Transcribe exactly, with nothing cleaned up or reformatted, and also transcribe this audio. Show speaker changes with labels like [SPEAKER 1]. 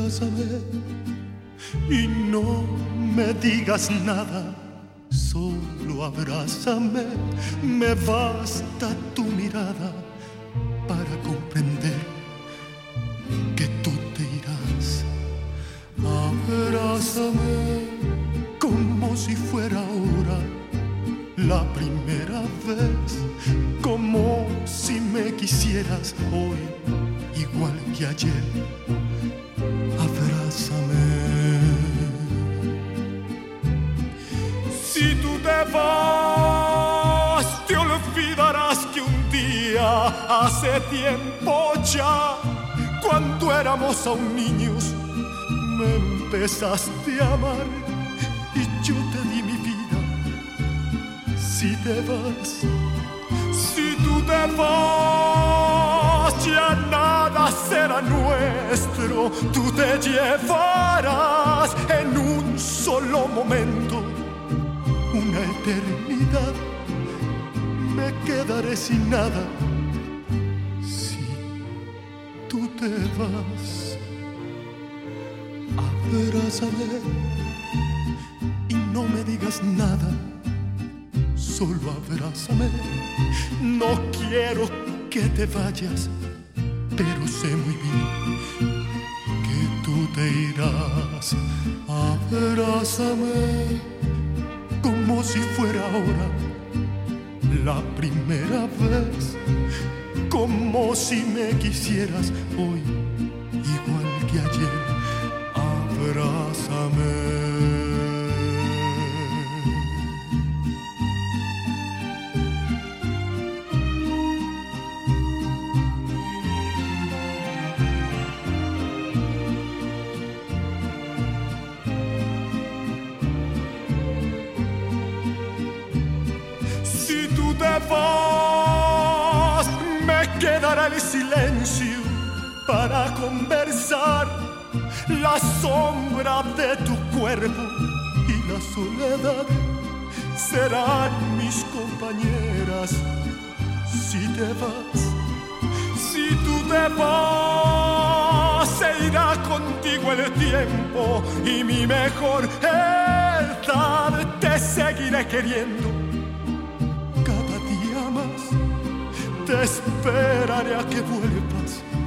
[SPEAKER 1] Abrázame y no me digas nada, solo abrázame, me basta tu mirada para comprender que tú te irás. Abrázame como si fuera ahora la primera vez, como si me quisieras hoy igual que ayer. Abrázame. Si tú te vas, te olvidarás que un día, hace tiempo ya, cuando éramos aún niños, me empezaste a amar y yo te di mi vida. Si te vas, si tú te vas, ya nada será nuestro. Tú te llevarás en un solo momento una eternidad. Me quedaré sin nada si tú te vas. Abrázame y no me digas nada, solo abrázame. No quiero que te vayas, pero sé muy bien que tú te irás. Abrázame como si fuera ahora la primera vez, como si me quisieras hoy igual que ayer. Abrázame. Vas, me quedará el silencio para conversar, la sombra de tu cuerpo y la soledad serán mis compañeras. Si te vas, si tú te vas, se irá contigo el tiempo y mi mejor edad. Te seguiré queriendo te esperaré a que vuelvas